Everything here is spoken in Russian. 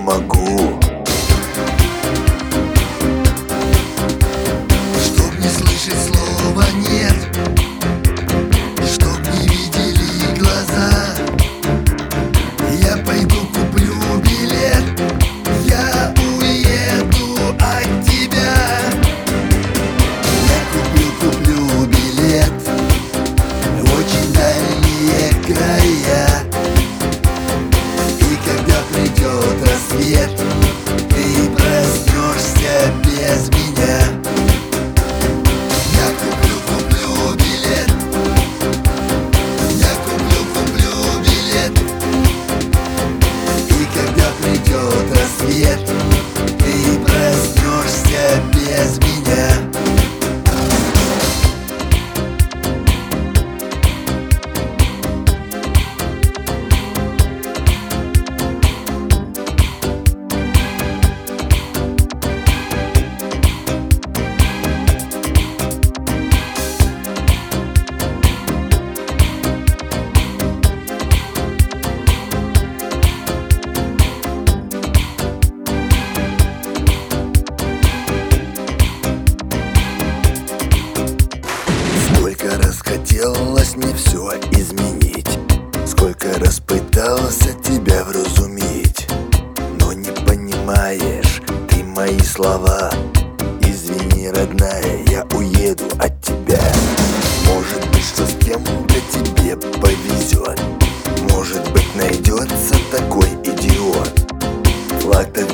могу. Чтоб не слышать слова нет, чтоб не видели глаза, я пойду куплю билет, я уеду от тебя. Я куплю билет в очень дальние края, и когда придет рассвет, ты проснешься без меня. Я куплю билет, я куплю билет, и когда придет рассвет, ты проснешься без меня. Сколько раз хотелось мне все изменить, сколько раз пытался тебя вразумить, но не понимаешь ты мои слова. Извини, родная, я уеду от тебя. Может быть, что с кем-то тебе повезет, может быть, найдется такой идиот. Флаг